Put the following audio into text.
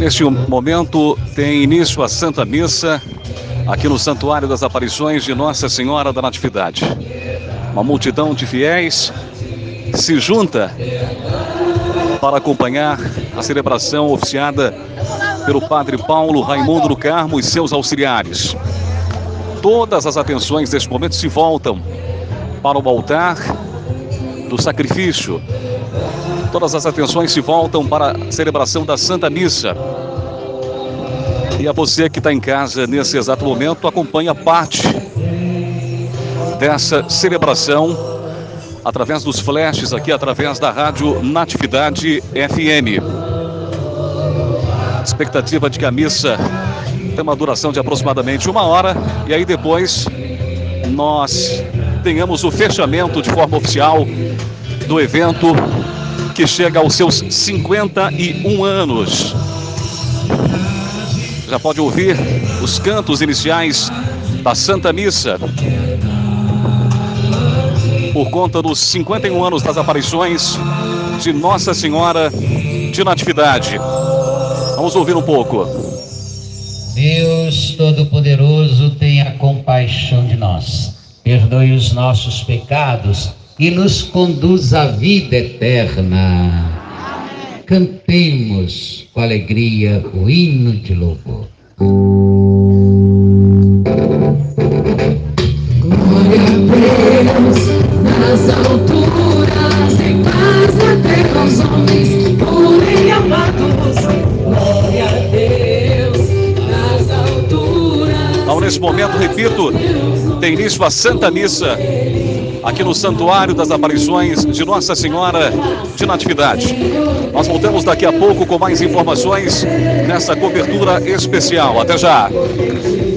Neste momento tem início a Santa Missa aqui no Santuário das Aparições de Nossa Senhora da Natividade. Uma multidão de fiéis se junta para acompanhar a celebração oficiada pelo Padre Paulo Raimundo do Carmo e seus auxiliares. Todas as atenções neste momento se voltam para o altar do sacrifício. Todas as atenções se voltam para a celebração da Santa Missa. E a você que está em casa nesse exato momento, acompanha parte dessa celebração através dos flashes aqui, através da Rádio Natividade FM. Expectativa de que a missa tem uma duração de aproximadamente 1 hora e aí depois nós tenhamos o fechamento de forma oficial do evento que chega aos seus 51 anos. Já pode ouvir os cantos iniciais da Santa Missa por conta dos 51 anos das aparições de Nossa Senhora de Natividade. Vamos ouvir um pouco. Deus Todo-Poderoso, tenha compaixão de nós, perdoe os nossos pecados e nos conduz à vida eterna. Cantemos com alegria o hino de louvor. Glória a Deus nas alturas, em paz na terra aos homens, porém amados. Glória a Deus nas alturas. Então, nesse momento, repito, tem início a Santa Missa aqui no Santuário das Aparições de Nossa Senhora de Natividade. Nós voltamos daqui a pouco com mais informações nessa cobertura especial. Até já!